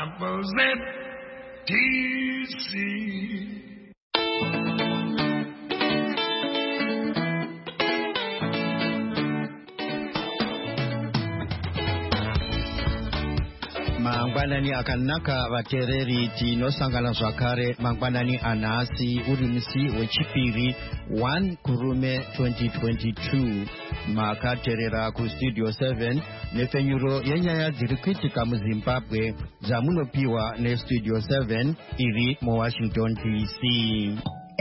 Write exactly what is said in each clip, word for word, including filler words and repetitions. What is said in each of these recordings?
represent D C. Mangwanani akanaka vatereri tinosangana zvakare mangwanani anhasi uri musi wechipiri one kurume twenty twenty-two makaterera kustudio seven nepfenyuro yenyaya dziri kuitika muzimbabwe dzamunopiwa nestudio seven iri muwashington D C.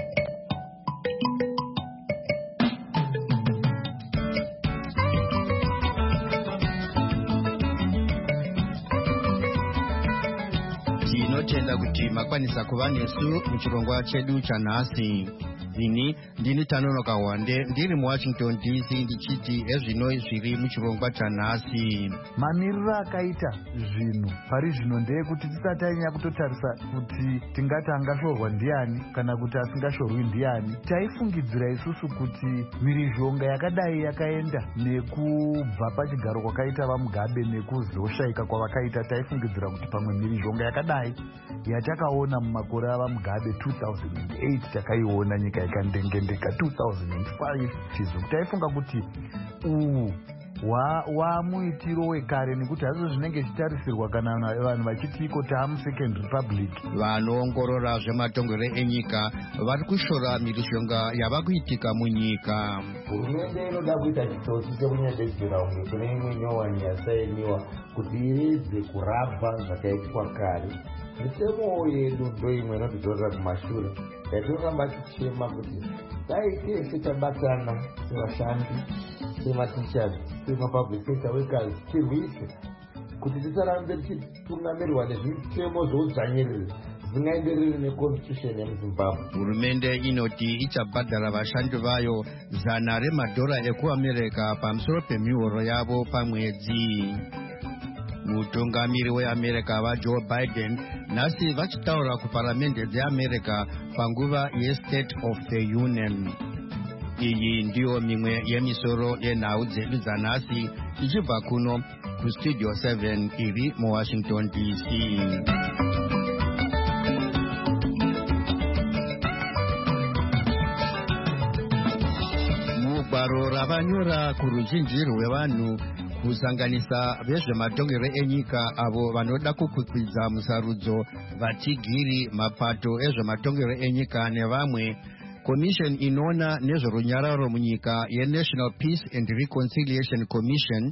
tinotenda kuti makwanisa kuva nesu muchirongwa chedu chanhasi. Ini ndini Tanonoka Wande ndiri muwashington D C ndichiti ezvino zviri muchirongwa chanhasi. Mamiriro akaita zvinhu pari zvino ndeyekuti tisati tanyanya kutotarisa kuti tingati angashorwa ndiani kana kuti asingashorwi ndiani. Taifungidzira isusu kuti mhirizhonga yakadai yakaenda nekubva pachigaro kwakaita vaMugabe nekuzoshaika kwavakaita, taifungidzira kuti pamwe mhirizhonga yakadai yatakaona mumakore avaMugabe two thousand eight takaiona nyika ikandengendeka two thousand five chizo. Taifunga kuti uhu wamuitiro wekare nekuti hazvo zvinenge zvichitarisirwa kana vanhu vachiti iko taamu second republic. Vanoongorora zvematongero enyika vari kushora mhirizhonga yava kuitika munyika. Hurumende inoda kuita chitsotsi chekunyatedzera umwe kune imwe nyowani yasainiwa kuti iridze kurapa zvakaitwa kare. Mitemo yedu ndo imwe inotidzorera kumashure yatoramba tichema kuti dai teshe tabatana sevashandi, sematichers, semapublic sector workers tirwise kuti tisarambe tichitungamirwa nezvitemo zvoudzvanyiriri zvingaenderere neconstitution yemuzimbabwe. Hurumende inoti ichabhadhara vashandi vayo zana remadhora ekuamerica pamusoro pemihoro yavo pamwedzi. Mutungamiri weAmerica vaJoe Biden nhasi vachitaura kuparamende dzeAmerica panguva yeState of the Union. Iyi ndiyo mimwe yemisoro yenhau dzedu dzanhasi ichibva kuno kustudio seven iri muwashington D C. Mugwaro ravanyora kuruzhinji rwevanhu kusanganisa vezvematongero enyika avo vanoda kukwikwidza musarudzo, vatigiri, mapato ezvematongero enyika nevamwe, Commission inoona nezverunyararo munyika yeNational Peace and Reconciliation Commission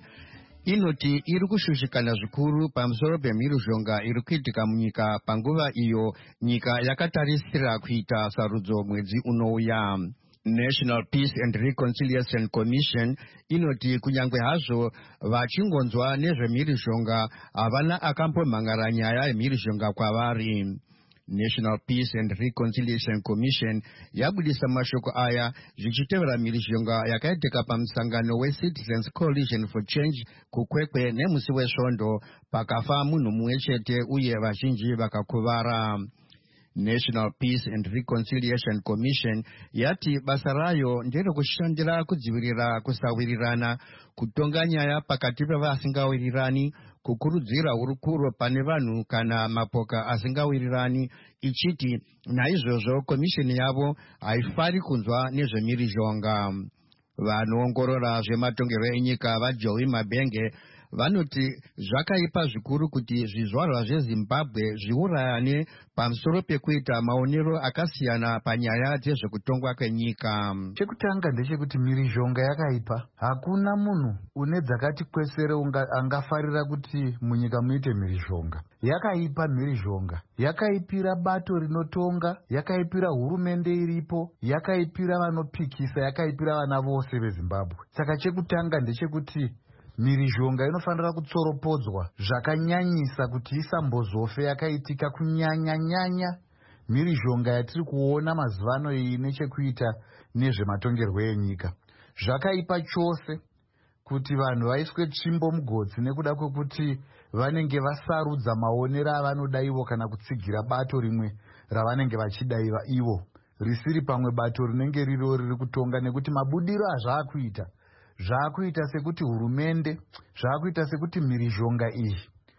inoti iri kushushikana zvikuru pamusoro pemhirizhonga iri kuitika munyika panguva iyo nyika yakatarisira kuita sarudzo mwedzi unouya. National Peace and Reconciliation Commission inoti kunyangwe hazvo vachingonzwa nezvemhirizhonga havana akambomhangara nyaya yemhirizhonga kwavari. National Peace and Reconciliation Commission yabudisa mashoko aya zvichitevera mhirizhonga yakaitika pamusangano weCitizens Coalition for Change kukwekwe nemusi wesvondo pakafa munhu mumwe chete uye vazhinji vakakuvara. National Peace and Reconciliation Commission yati basa rayo nderekushandira kudzivirira kusawirirana, kutonga nyaya pakati pevasingawirirani, kukurudzira hurukuro pane vanhu kana mapoka asingawirirani, ichiti naizvozvo komisheni yavo haifari kunzwa nezvemhirizhonga. Vanoongorora zvematongero enyika vaJoey Mabenge vanoti zvakaipa zvikuru kuti zvizvarwa zveZimbabwe zviurayane pamusoro pekuita maonero akasiyana panyaya dzezvekutongwa kwenyika. Chekutanga ndechekuti mhirizhonga yakaipa. Hakuna munhu une dzakati kwesere angafarira kuti munyika muite mhirizhonga. Yakaipa mhirizhonga. Yakaipira bato rinotonga, yakaipira hurumende iripo, yakaipira vanopikisa, yakaipira vana vose veZimbabwe. Saka chekutanga ndechekuti mhirizhonga inofanira kutsoropodzwa zvakanyanyisa kuti isambozofe yakaitika kunyanya-nyanya mhirizhonga yatiri kuona mazuva ano iyi nechekuita nezvematongerwo enyika. Zvakaipa chose kuti vanhu vaiswe tsvimbo mugodzi nekuda kwekuti vanenge vasarudza maonero avanoda ivo kana kutsigira bato rimwe ravanenge vachida ivo, risiri pamwe bato rinenge riro riri kutonga, nekuti mabudiro azvaakuita zvaakuita sekuti hurumende, zvaakuita sekuti mhirizhonga iyi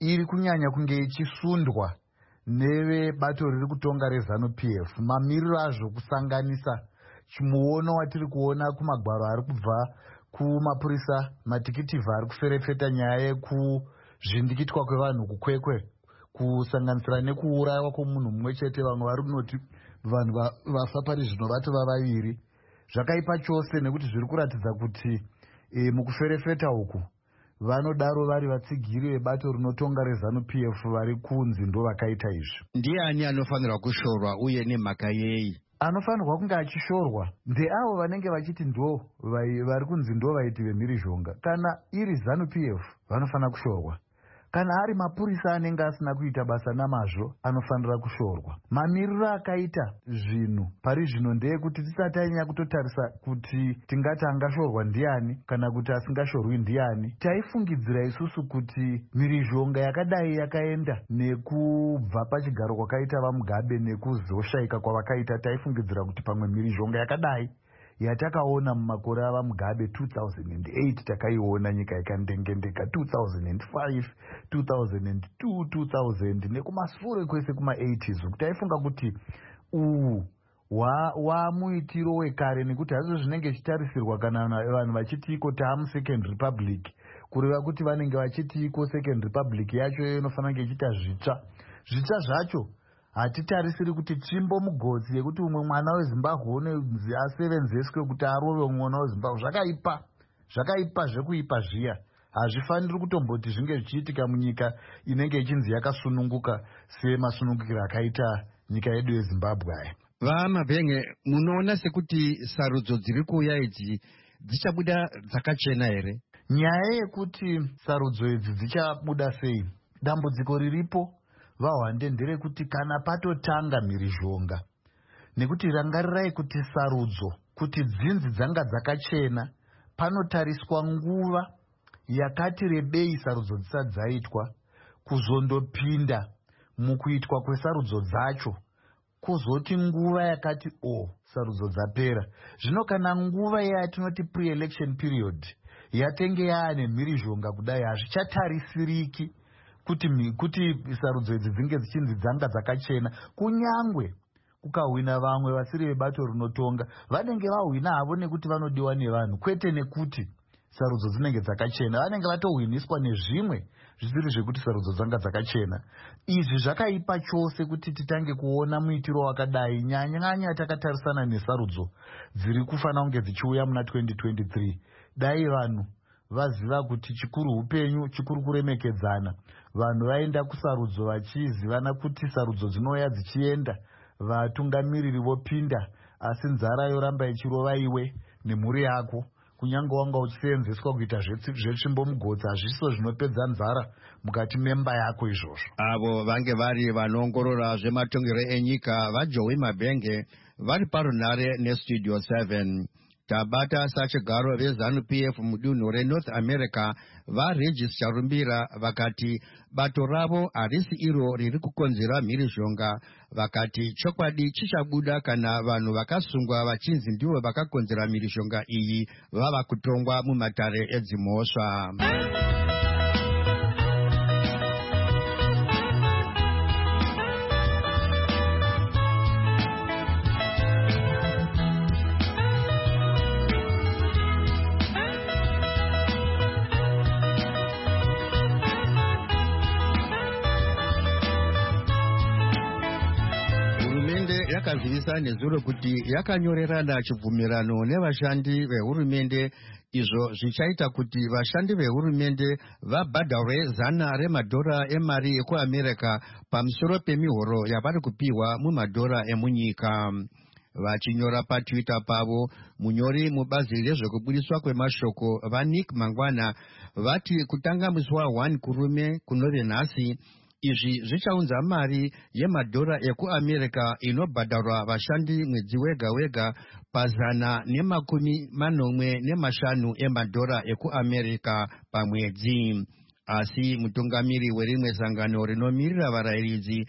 iri kunyanya kunge ichisundwa nevebato riri kutonga reZANU-P F. Mamiriro azvo kusanganisa chimuono watiri kuona kumagwaro ari kubva kumapurisa, matikitivha ari kuferefeta nyaya yekuzvindikitwa kwevanhu kukwekwe, kusanganisira nekuurayiwa kwomunhu mumwe chete. Vamwe vari kunoti vanhu vafa pari zvino vatova vaviri. Zvakaipa chose nekuti zviri kuratidza kuti e, mukuferefeta uku vanodaro vari vatsigiri vebato rinotonga reZANU-P F vari kunzi ndo vakaita izvi. Ndiani anofanirwa kushorwa uye nemhaka yei? Anofanirwa kunge achishorwa ndeavo vanenge vachiti ndo vari kunzi ndo vaiti vemhirizhonga. Kana iri ZANU-P F vanofanira kushorwa. Kana ari mapurisa anenge asina kuita basa namazvo anofanira kushorwa. Mamiriro akaita zvinhu pari zvino ndeyekuti tisati tanyanya kutotarisa kuti tingati angashorwa ndiani kana kuti asingashorwi ndiani. Taifungidzira isusu kuti mhirizhonga yakadai yakaenda nekubva pachigaro kwakaita vaMugabe nekuzoshaika kwavakaita, taifungidzira kuti pamwe mhirizhonga yakadai yatakaona mumakore avaMugabe two thousand eight takaiona nyika ikandengendeka, two thousand five, two thousand two, two thousand nekumashure kwese kuma-eighties. Taifunga kuti uhu wamuitiro wekare, nekuti hazvo zvinenge zvichitarisirwa kana vanhu vachiti iko taamu second republic, kureva kuti vanenge vachiti iko second republic yacho inofanira kunge ichiita zvitsva. Zvitsva zvacho hatitarisiri kuti tsvimbo mugodzi yekuti umwe mwana weZimbabwe unonzi asevenzeswe kuti arove mwana weZimbabwe. Zvakaipa, zvakaipa zvekuipa zviya. Hazvifaniri kutomboti zvinge zvichiitika munyika inenge ichinzi yakasununguka semasunungukira akaita nyika yedu yeZimbabwe aya. VaMabhenge, munoona sekuti sarudzo dziri kuuya idzi dzichabuda dzakachena here? Nyaya yekuti sarudzo idzi dzichabuda sei, dambudziko riripo vahwande nderekuti kana patotanga mhirizhonga, nekuti rangarirai kuti sarudzo kuti dzinzi dzanga dzakachena panotariswa nguva yakati rebei sarudzo dzisati dzaitwa, kuzondopinda mukuitwa kwesarudzo dzacho kuzoti nguva yakati o sarudzo dzapera. Zvino kana nguva yatinoti pre-election period yatenge yaane mhirizhonga kudai, hazvichatarisiriki kuti kuti sarudzo idzi dzinge dzichinzi dzanga dzakachena. Kunyangwe kukahwina vamwe vasiri vebato rinotonga, vanenge vahwina havo nekuti vanodiwa nevanhu, kwete nekuti sarudzo dzinenge dzakachena. Vanenge vatohwiniswa nezvimwe zvisiri zvekuti sarudzo dzanga dzakachena. Izvi zvakaipa chose kuti titange kuona muitiro wakadai, nyanyanya takatarisana nesarudzo dziri kufanira kunge dzichiuya muna twenty twenty-three. Dai vanhu vaziva kuti chikuru upenyu, chikuru kuremekedzana, vanhu vaenda kusarudzo vachizivana kuti sarudzo dzinouya dzichienda, vatungamiriri vopinda, asi nzara yoramba ichirova iwe nemhuri yako. Kunyange wanga uchiseenzeswa kuita zvetsvimbo mugodzi, hazviso zvinopedza nzara mukati memba yako izvozvo. Avo vange vari vanoongorora zvematongero enyika vaJoey Mabhenge vari parunare nestudio seven. Tabata sachigaro veZANU-P F mudunhu reNorth America vaRegis Charumbira vakati bato ravo harisi iro riri kukonzera mhirizhonga. Vakati chokwadi chichabuda kana vanhu vakasungwa vachinzi ndivo vakakonzera mhirizhonga iyi vava kutongwa mumatare edzimhosva. Yakazivisa nezuro kuti yakanyorerana chibvumirano nevashandi vehurumende, izvo zvichaita kuti vashandi vehurumende vabhadharwe zana remadhora emari ekuAmerica pamusoro pemihoro yavari kupiwa mumadhora emunyika. Vachinyora paTwitter pavo, munyori mubazi rezvekubudiswa kwemashoko vaNick Mangwana vati kutanga musi wa1 kurume kunove nhasi, izvi zvichaunza mari yemadhora ekuAmerica inobhadharwa vashandi mwedzi wega wega pazana nemakumi manomwe nemashanu emadhora ekuAmerica pamwedzi. Asi mutungamiri werimwe sangano rinomirira varayiridzi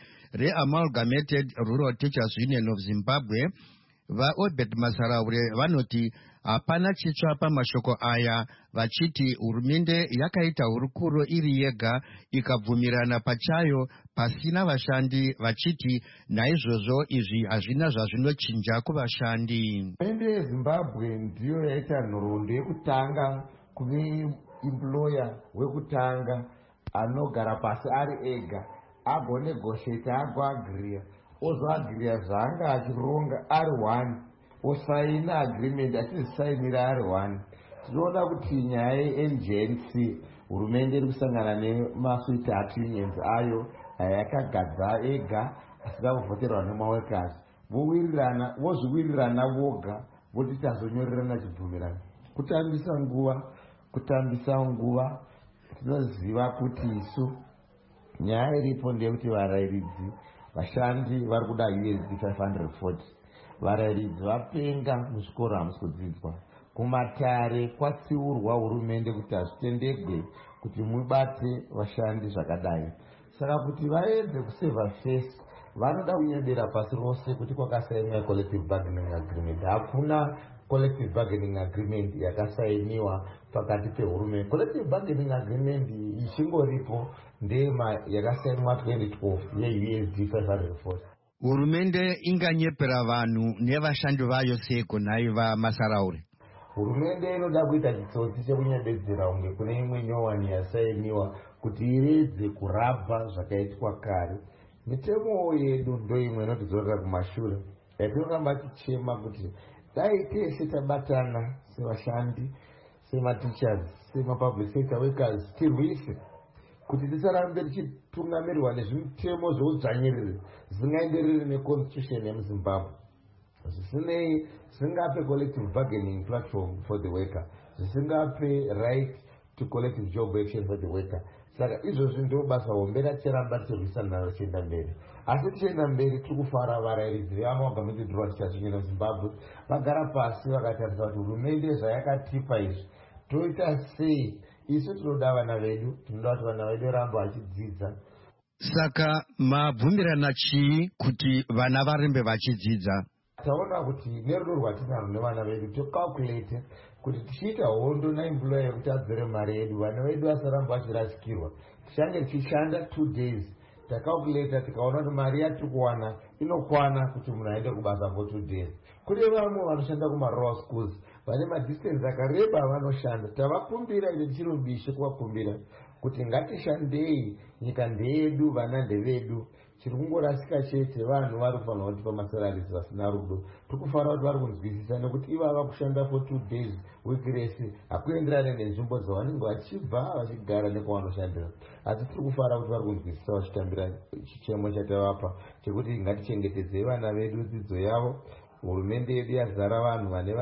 reAmalgamated Rural Teachers Union of Zimbabwe, vaObert Masaraure vanoti hapana chitsva pamashoko aya, vachiti hurumende yakaita hurukuro iri yega ikabvumirana pachayo pasina vashandi, vachiti naizvozvo izvi hazvina zvazvinochinja kuvashandi. Hurumende yeZimbabwe ndiyo yaita nhoroondo yekutanga kune employer wekutanga anogara pasi ari ega agonegotiata agoagriya ozoagriya zvaanga achironga ari one osaina agreement achizisainira ari one. Tinoona kuti nyaya yeN G N C hurumende iri kusangana nemasweetheart unions ayo ayakagadza ega asina kuvhoterwa nemawekazi vowirirana vozviwirirana voga voti tazonyorerana chibvumirano kutambisa nguva kutambisa nguva. Tinoziva kuti isu nyaya iripo ndeyekuti varayiridzi vashandi vari kuda U S D five hundred forty. Varayiridzi vapenga muzvikoro hamusi kudzidzwa, kumatare kwatsiurwa hurumende kuti hazvitendegwe kuti mubate vashandi zvakadai. Saka kuti vaedze kuseva face vanoda kunyebera pasi rose kuti kwakasainiwa collective bargaining agreement. Hakuna collective bargaining agreement yakasainiwa pakati pehurumende. Collective bargaining agreement ichingoripo ndema yakasainiwa twenty twelve ye U S D five hundred forty. Hurumende inganyepera vanhu nevashandi vayo seko naiva Masaraure. Hurumende inoda kuita chitsotsi chekunyebedzera unge kune imwe nyowani yasainiwa kuti iredze kurabha zvakaitwa kare. Mitemo yedu ndo imwe inotidzorera kumashure yatinogamba tichema kuti dai tese tabatana sevashandi, sematichers, semapublic sector workers tirwise kuti tisarambe tichitungamirirwa nezvitemo zveudzvanyiriri zvisingaenderere neconstitution yemuZimbabwe. Zvisinei zvisingape collective bargaining platform for the worker, zvisingape right to collective job action for the worker. Saka izvozvi ndo basa hombe ratiramba tirwisana naro tichienda mberi. Asi tichienda mberi tiri kufara varayiridzi vemaorgamenti droit tichazvinyena muZimbabwe vagara pasi vakatarisa kuti hurumende zvayakatipa izvi toita sei. Isu tinoda vana vedu, tinoda kuti vana vedu rambo vachidzidza. Saka mabvumirana chii kuti vana varembe vachidzidza? Taona kuti nerudo rwatinarwo nevana vedu tocalculate kuti tichiita hondo naemployer yekuti adzore mari yedu vana vedu vasaramba vachirasikirwa tichange tichishanda two days. Tacalculate tikaona kuti mari yatiri kuwana inokwana kuti munhu aende kubasa for two days. Kune vamwe vanoshanda kuma-rural schools vane madistance akareba vanoshanda. Tavakumbira ine tichiri mubishe kuvakumbira kuti ngatishandei, nyika ndeyedu, vana ndevedu. Chiri kungorasika chete vanhu vari kufanira kuti pamasararisi vasina rudo. Tikufanira kuti vari kunzwisisa nekuti ivava kushanda for two days weekiresi hakuenderane nenzvimbo dzavanenge vachibva vachigara nekwanoshandira. Asi tiri kufanira kuti vari kunzwisisa vachitambira chichemo chatavapa chekuti ngatichengetedzei vana vedu dzidzo yavo. Hurumende yedu yazara vanhu vane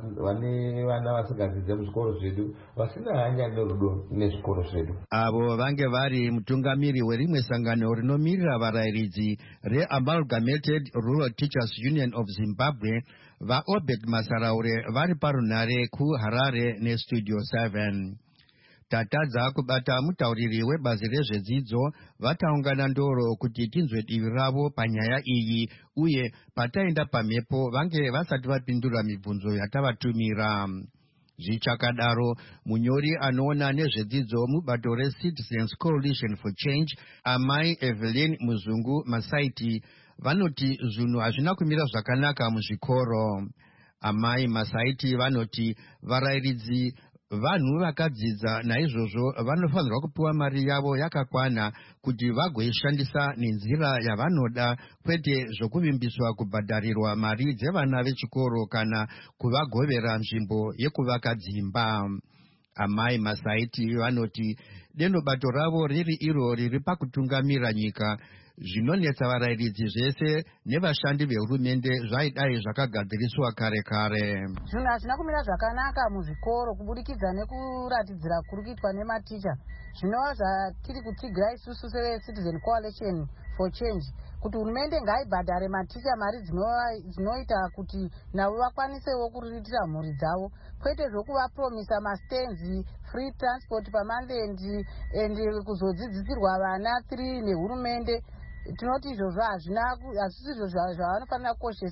vana vasingadzidze muzvikoro zvedu vasina hanya nerudo nezvikoro zvedu. Avo vange vari mutungamiri werimwe sangano rinomirira varayiridzi reAmalgamated Rural Teachers Union of Zimbabwe vaObed Masaraure vari parunhare kuHarare neStudio seven. Tatadza kubata mutauriri webazi rezvedzidzo vataungana ndoro kuti tinzwe divi ravo panyaya iyi uye pataenda pamhepo vange vasati vapindura mibvunzo yatavatumira. Zvichakadaro, munyori anoona nezvedzidzo mubato reCitizens Coalition for Change Amai Evelyn Muzungu Masaiti vanoti zvinhu hazvina kumira zvakanaka muzvikoro. Amai Masaiti vanoti varayiridzi vanhu vakadzidza naizvozvo vanofanirwa kupiwa mari yavo yakakwana kuti vagoishandisa nenzira yavanoda, kwete zvokuvimbiswa kubhadharirwa mari dzevana vechikoro kana kuvagovera nzvimbo yekuvaka dzimba. Amai Masaiti vanoti deno bato ravo riri iro riri pakutungamira nyika zvinonetsa varayiridzi zvese nevashandi vehurumende zvaidai zvakagadziriswa kare kare. Zvinhu hazvina kumira zvakanaka muzvikoro kubudikidza nekuratidzira kuri kuitwa nematicha. Zvinova zvatiri kutigira isusu seCitizen Coalition for Change kuti hurumende ngaibhadhare maticha mari dzinoita kuti navo vakwanisewo kuriritira mhuri dzavo, kwete zvokuvapromisa mastenzi, free transport pamanthendi and kuzodzidzisirwa vana three nehurumende. Tinoti izvozvo hazvina, hazvisizvo zvavanofanira kukoshesa.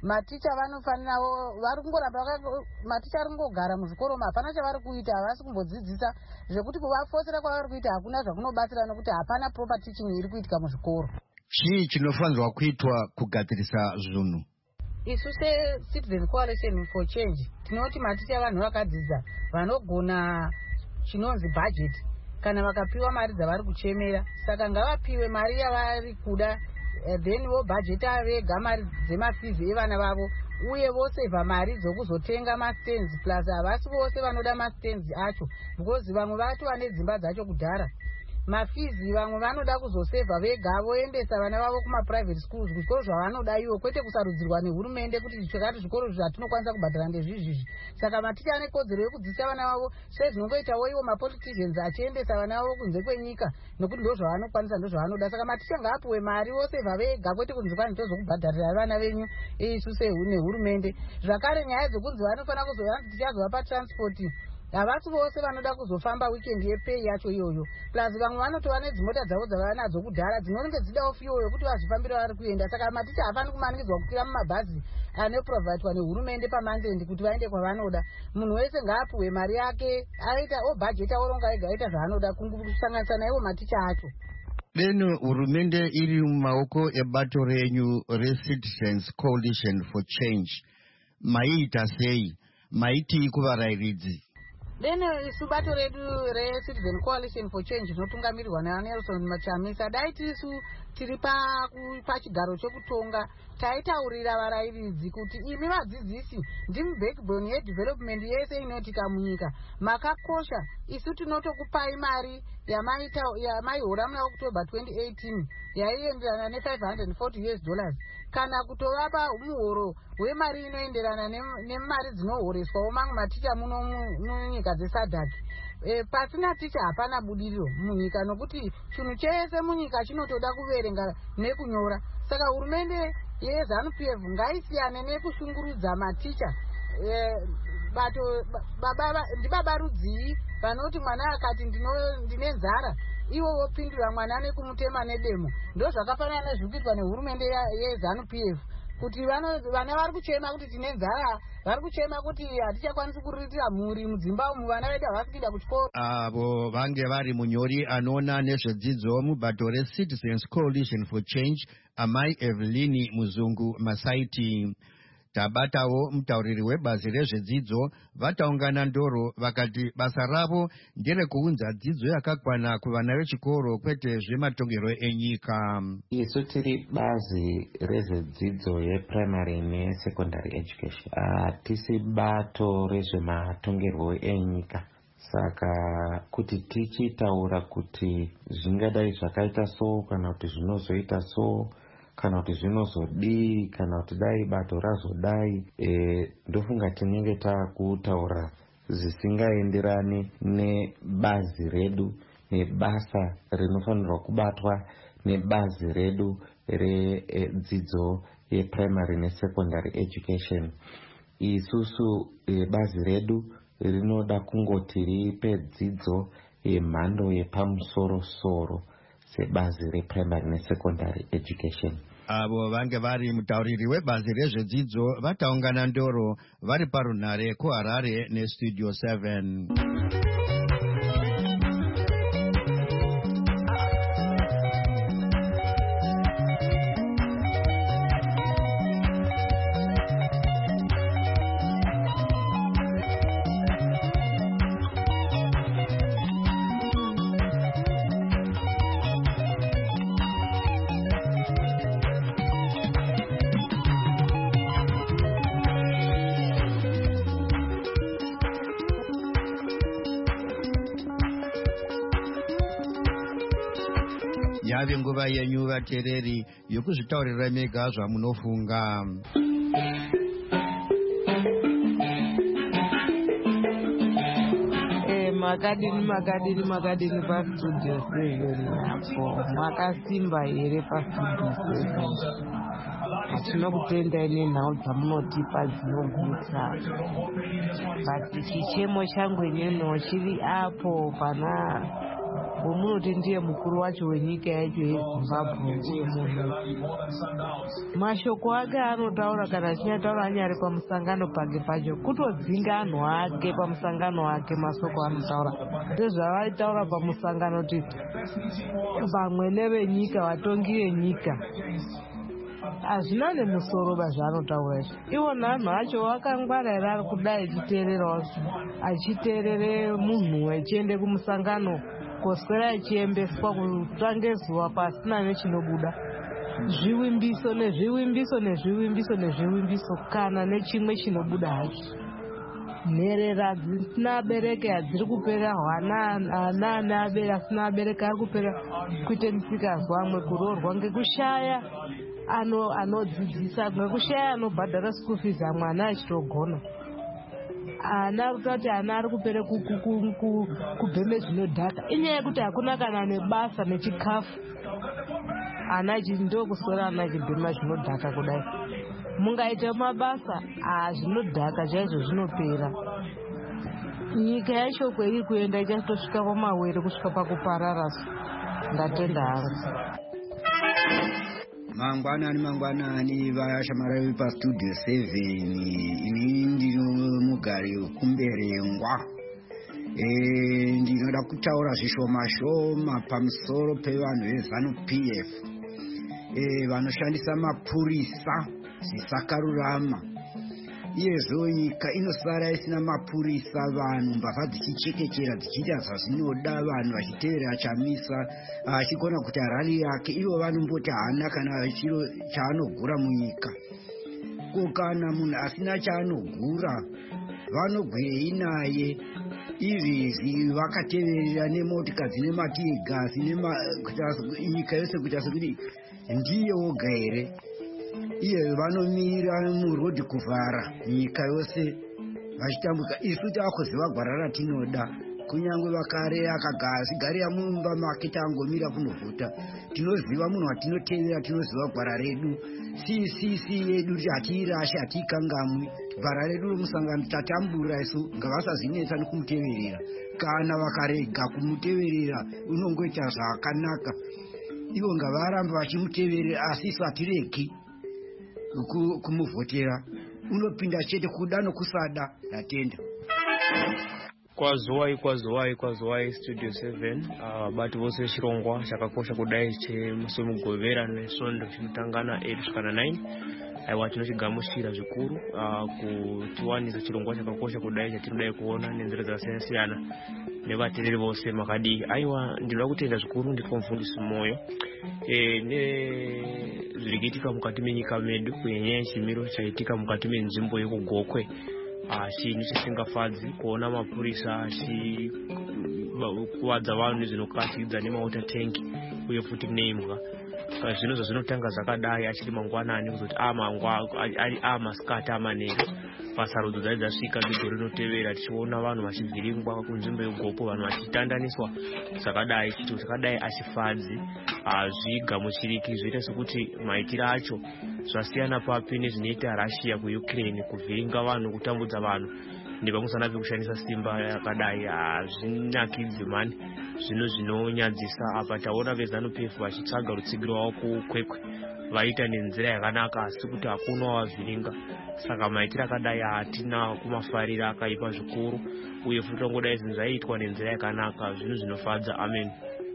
maticha vanofanirawo vari kungoramba maticha ari kungogara muzvikoro umu hapana chavari kuita, havasi kumbodzidzisa zvekuti kuvafosera kwavari kuita hakuna zvakunobatsira nokuti hapana proper teaching iri kuitika muzvikoro. chii chinofanirwa kuitwa kugadzirisa zvinhu? Isu seCitizen Coalition for Change tinoti maticha vanhu vakadzidza vanogona chinonzi budget kana vakapiwa mari dzavari kuchemera, saka ngavapiwe mari yavari kuda, then vobhajeta vega mari dzemafizi evana vavo uye vosevha mari dzokuzotenga mastands, plus havasi vose vanoda mastands acho because vamwe vatova nedzimba dzacho kudhara. Mafizi vamwe vanoda kuzosevha vega voendesa vana vavo kumaprivate schools, zvikoro zvavanoda ivo, kwete kusarudzirwa nehurumende kuti chakati zvikoro zvatinokwanisa kubhadhara ndezvizvizvi. Saka maticha ane kodzero yekudzidzisa vana vavo sezvinongoitawo ivo mapoliticians achiendesa vana vavo kunze kwenyika, nokuti ndo zvavanokwanisa ndo zvavanoda. Saka maticha ngaapuwe mari vosevha vega, kwete kunzi kwani tozokubhadharira vana venyu isu nehurumende. Zvakare nyaya dzokunzi vanofanira kuzovanzi tichazovapa transport, havasi vose vanoda kuzofamba weekend yepei yacho iyoyo, plus vamwe vanotova nedzimota dzavo dzavanadzo kudhara dzinonge dzidawo fiyo yokuti vazvifambira vari kuenda. Saka maticha hafani kumanikidzwa kukwira mumabhazi anoprovhaidwa nehurumende pamanzendi kuti vaende kwavanoda. Munhu wese ngaapuwe mari yake, aita obhajeta oronga ega aita zvaanoda kusanganisa naivo maticha acho. Deno hurumende iri mumaoko ebato renyu reCitizens Coalition for Change, maiita sei? Maiti kuvarayiridzi? Then isu bato redu reCitizen Coalition for Change inotungamirirwa naNelson Machamisa, dai tisu tiri pachigaro chokutonga taitaurira varayiridzi kuti imi vadzidzisi ndimi backbone yedevelopment yese inoitika munyika, makakosha. Isu tinotokupai mari yamaihora muna October twenty eighteen yaienderana ne five hundred forty U S dollars, kana kutovapa muhoro wemari inoenderana nemari dzinohoreswawo mamwe maticha muno munyika dzeSADC. E, pasina ticha hapana budiriro munyika, nokuti chinhu chese munyika chinotoda kuverenga nekunyora. Saka hurumende yeZANU-P F ngaisiyane nekushungurudza maticha. E, bato baba ndibaba rudzii vanoti mwana akati ndine nzara ivo vopindura mwana nekumutema nedemo. Ndo zvakafanana nezviri kuitwa nehurumende yeZANU-P F kuti vana vari kuchema kuti tine nzara, vari kuchema kuti hatichakwanisi kuriritira mhuri mudzimba umu, vana vedu havasi kuenda kuchikoro. Avo vange vari munyori anoona nezvedzidzo mubato reCitizens Coalition for Change, amai Evelyn Muzungu Masaiti. Tabatawo mutauriri webazi rezvedzidzo vataungana ndoro vakati basa ravo nderekuunza dzidzo yakakwana kuvana vechikoro kwete zvematongero enyika. Isu tiri bazi rezvedzidzo yeprimary nesecondary education, hatisi bato rezvematongerwo enyika. Saka kuti tichitaura kuti zvingadai zvakaita so kana kuti zvinozoita so kana kuti zvinozodii kana kuti dai bato razodai, e, ndofunga tinenge taakutaura zvisingaenderani nebazi redu nebasa rinofanirwa kubatwa nebazi redu redzidzo yeprimary nesecondary education. Isusu e, bazi redu rinoda kungoti ripe dzidzo yemhando yepamusoro-soro sebazi reprimary nesecondary education. Avo vange vari mutauriri webazi rezvedzidzo vataungana ndoro vari parunhare kuHarare neStudio seven. Yave nguva yenyu vateereri yokuzvitaurira mega zvamunofunga. Makadini makadini makadini pastudio seven apo makasimba here pastudio seven. Tinokutendai nenhau dzamunotipa dzinogutsa, but chichemo changu inini chiri apo pana womunoti ndiye mukuru wacho wenyika yacho yezimbabwe munhu mashoko ake anotaura kana achitaura anyari pamusangano pake pacho kutodzinga anhu ake pamusangano ake masoko anotaura ndezvavaitaura pamusangano kuti vamwe nevenyika vatongi venyika hazvina nemusoro bazvaanotaura izvo iwona anhu acho akangwarira ari kudai achiteererawo achiteerere munhu achiende kumusangano koswera achiembeswa kutsva ngezuva pasina nechinobuda zvivimbiso nezvivimbiso nezvivimbiso nezvivimbiso kana nechimwe chinobuda hacho nherera dzisina abereki hadziri kupera hwana ana ane abere asina abereki ari kupera kuite misikazwa amwe kuroorwa ngekushaya anodzidzisa ngekushaya anobhadhara school fees amwe ana achitogona ana ari kutati ana ari kupere kubheme zvinodhaka inyaya yekuti hakuna kana nebasa nechikafu ana ndokuswera ana achibhema zvinodhaka kudai mungaite mabasa zvinodhaka chaizvo zvinopera nyika yacho kweiri kuenda ichazotosvika pamawere kusvika pakuparara ndatenda hangu mangwanani mangwanani vashamara vepastudio seven ini ndinomugari kumberengwa e, ndinoda kutaura zvishoma shoma pamusoro pevanhu vezanu P F e, vanoshandisa mapurisa zvisakarurama iyezvo nyika inosara isina mapurisa vanhu mbavha dzichichekechera dzichiita zvazvinoda vanhu vachiteerera chamisa achigona kuti harari yake ivo vanomboti haana kana chiro chaanogura munyika ko kana munhu asina chaanogura vanogwei naye izvezvi vakateverera nemotika dzine matigazi nyika yose kuita sekuti ndiye woga here iye vanomira murodhi kuvhara nyika yose vachitambuka isu tavakuziva gwara ratinoda kunyange vakare akagazigarira mumba make tangomira kunovhuta tinoziva munhu watinotevera tinoziva gwara redu ccc yedu kuti hatiirashe hatiikangamwi gwara redu romusangano tatamburira isu ngavasazvinetsa nekumuteverera kana vakarega kumuteverera unongoita zvakanaka ivo ngavaramba vachimuteverera asi isu hatiregi kumuvhotera unopinda chete kuda nokusada ndatenda kwazuwai kwazuwai kwazuwai studio seven vabati uh, vose chirongwa chakakosha kudai chemusomugovera nesvondo chinotangana eight kusvikana nine aiwa tinochigamuchira zvikuru uh, kutiwanisa chirongwa chakakosha kudai chatinodai kuona nenzira dzakasiyana-siyana nevateereri vose makadii aiwa ndinoda kutenda zvikuru ndiri mufundisi moyo e, nezviri kuitika mukati menyika medu kunyanya yechimiro chaitika mukati menzvimbo yekugokwe chinhu chisingafadzi kuona mapurisa achikuvadza vanhu nezvinokatidza nemauta tengi uye futi neimbwa zvino zvazvinotanga zvakadai achiri mangwanani kuzoti ari amasikati amanero pasarudzo dzai dzasvika dzigore rinotevera tichiona vanhu vachivhiringwa kunzvimbo yegopo vanhu vachitandaniswa zvakadai chito zvakadai achifadzi hazvigamuchiriki zvoita sekuti maitiro acho zvasiyana papi nezvinoita Russia kuUkraine kuvhiringa vanhu kutambudza vanhu nepamusana pekushandisa simba yakadai hazvinakidzi mani zvino zvinonyadzisa apa taona vezanu P F vachitsvaga rutsigiro wavo kukwekwe vaita nenzira yakanaka asi kuti hakuna wavhiringa saka maitiro akadai hatina kumafarira akaipa zvikuru uye futi ongodai zvinhu zvaiitwa nenzira yakanaka zvinhu zvinofadza amen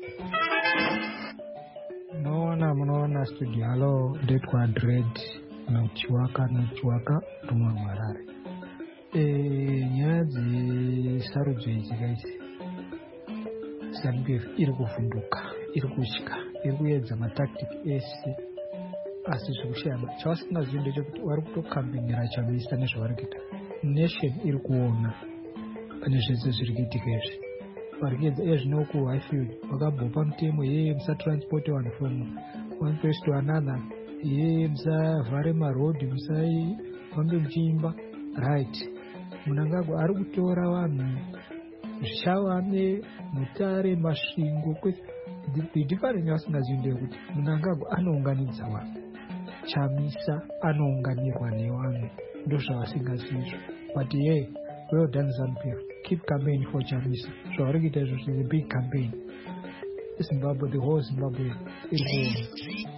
munoona munoona studio halo ndoitwa dread nochiwaka nochiwaka tumwa marare e nyaya dzesarudzo idzika idzi zanu P F iri kuvhunduka iri kutya iri kuedza matactic ese asi zvekushaba chavasingazivi ndechekuti vari kutokambenera chamisa nezvavari kuita nation iri kuona pane zvese zviri kuitika izvi vari kuedza iye zvino kuhighfield vakabhopa mutemo yeye musatransporte vanhu from one place to another yeye musavhare marodhi musafambe muchiimba right Mnangagwa ari kutora vanhu zvishavane mutare masvingo kwese the difference vasingazivi ndeyekuti Mnangagwa anounganidza vanhu chamisa anounganirwa nevanhu ndozvavasingazivi but ye well done Zanu P F keep campaign for chamisa zvavari kuita izvo is a big campaign Zimbabwe, the whole Zimbabwe iri kuona.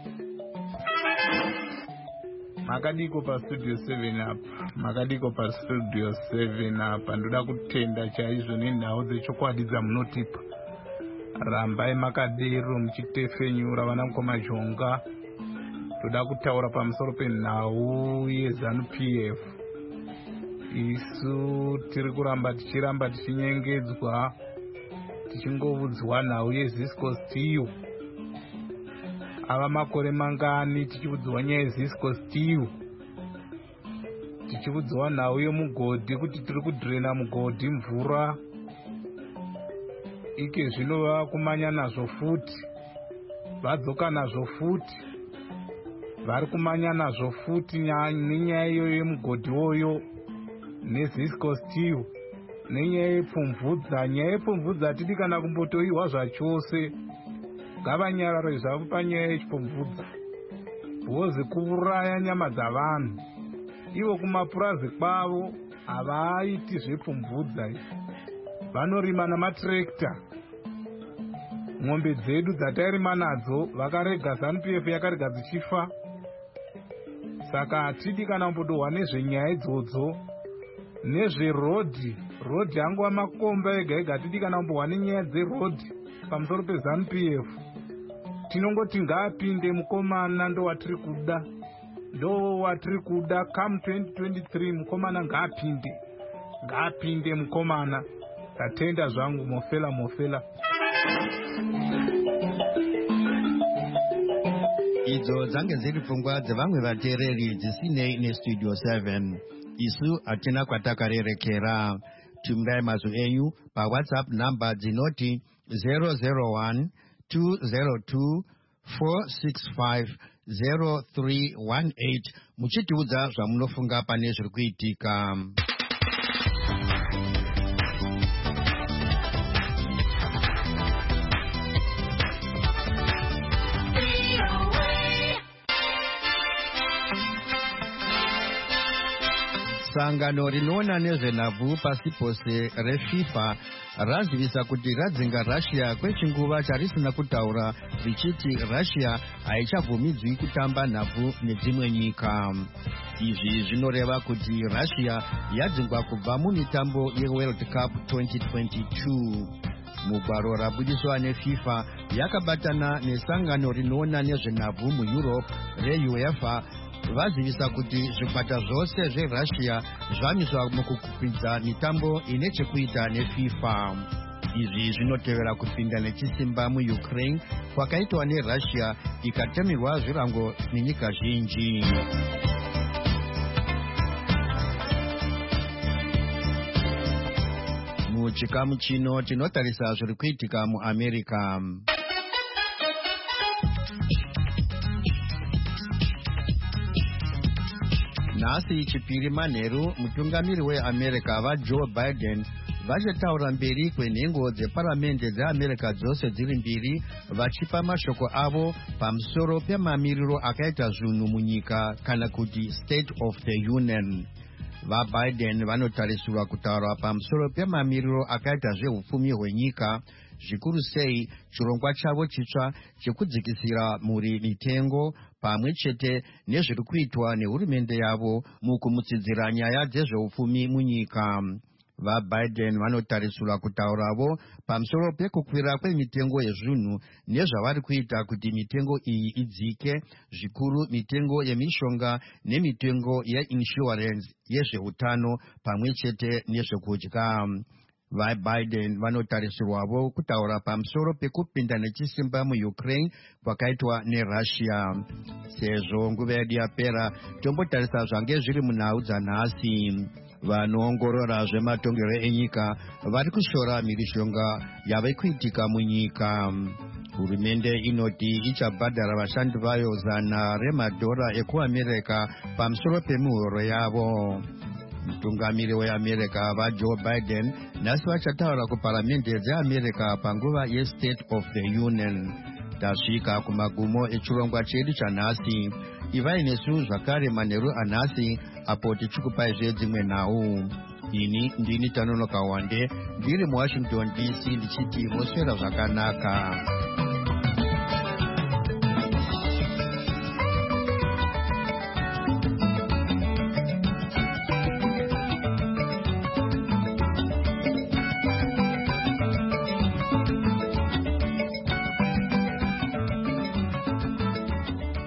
Makadiko pa studio seven apa makadiko pa studio seven apa ndoda kutenda chaizvo nenhau dzechokwadi dzamunotipa. Rambai makadero muchitefenyura vana mukoma zhonga. Toda kutaura pamusoro penhau yezanu P F. Isu tiri kuramba tichiramba tichinyengedzwa tichingovudzwa nhau yeZisco Steel. Ava makore mangani tichivudzwa nyaya yeZisco Steel. Tichivudzwa nhau yomugodhi kuti tiri kudhirena mugodhi mvura. Ike zvino vava kumanya nazvo futi. Vadzoka nazvo futi. Vari kumanya nazvo futi nenyaya iyoyo yemugodhi woyo neZisco Steel. Nenyaya yepfumvudza. Nyaya yepfumvudza hatidi kana kumbotoiwa zvachose. Ngavanyarare zvavo panyaya yechipfumvudza. Bhozi kuuraya nyama dzavanhu. Ivo kumapurazi kwavo havaiti zvepfumvudza. Vanorima namatractor. Ng'ombe dzedu dzatairima nadzo vakarega ZANU P F yakarega dzichifa. Saka hatidi kana kumbodohwa nezvenyaya idzodzo. Nezverodhi, rodhi angova makomba ega ega. Hatidi kana kumbohwa nenyaya dzerodhi pamusoro peZANU P F. Tinongoti ngaapinde mukomana ndo watiri kuda. Ndo watiri kuda come twenty twenty-three mukomana ngaapinde. Ngaapinde mukomana. Tatenda zvangu mofela mofela. Idzo dzange dziri pfungwa dzevamwe vateereri dzisinei nestudio seven. Isu hatina kwatakarerekera. Tumirai mazwi enyu paWhatsApp namba dzinoti zero zero one two zero two four six five zero three one eight muchitiudza zvamunofunga pane zviri kuitika. Sangano rinoona nezvenhabvu pasi pose reFIFA razivisa kuti radzinga Russia kwechinguva charisina kutaura richiti Russia haichabvumidzwi kutamba nhabvu nedzimwe nyika. Izvi zvinoreva kuti Russia yadzingwa kubva mumitambo yeWorld Cup twenty twenty-two. Mugwaro rabudiswa neFIFA yakabatana nesangano rinoona nezvenhabvu muEurope reUEFA vazivisa kuti zvikwata zvose zveRussia zvamiswa mukukwidza mitambo ine chekuita neFIFA. Izvi zvinotevera kupinda nechisimba muUkraine kwakaitwa neRussia ikatemerwa zvirango nenyika zhinji. Muchikamu chino tinotarisa zviri kuitika muAmerica. Nhasi chipiri manheru mutungamiri weAmerica vaJoe Biden vachataura mberi kwenhengo dzeparamende dzeAmerica dzose dziri mbiri vachipa mashoko avo pamusoro pemamiriro akaita zvinhu munyika kana kuti State of the Union. VaBiden vanotarisirwa kutaura pamusoro pemamiriro akaita zveupfumi hwenyika, zvikuru sei chirongwa chavo chitsva chekudzikisira muri mitengo pamwe chete nezviri kuitwa nehurumende yavo mukumutsidzira nyaya dzezveupfumi munyika. VaBiden vanotarisirwa kutauravo pamusoro pekukwira kwemitengo yezvinhu nezvavari kuita kuti mitengo iyi idzike, zvikuru mitengo yemishonga nemitengo yeinsurance yezveutano pamwe chete nezvekudya. VaBiden vanotarisirwavo kutaura pamusoro pekupinda nechisimba muUkraine kwakaitwa neRussia. Sezvo nguva yedu yapera, tombotarisa zvange zviri munhau dzanhasi. Vanoongorora zvematongero enyika vari kushora mhirizhonga yave kuitika munyika. Hurumende inoti ichabhadhara vashandi vayo zana remadhora ekuAmerica pamusoro pemihoro yavo. Mutungamiri weAmerica vaJoe Biden nhasi vachataura kuparamende dzeAmerica panguva yeState of the Union. Tasvika kumagumo echirongwa chedu chanhasi. Ivai nesu zvakare manheru anhasi apo tichikupai zvedzimwe nhau. Ini ndini Tanonoka Wande ndiri muWashington D C ndichiti moswera zvakanaka.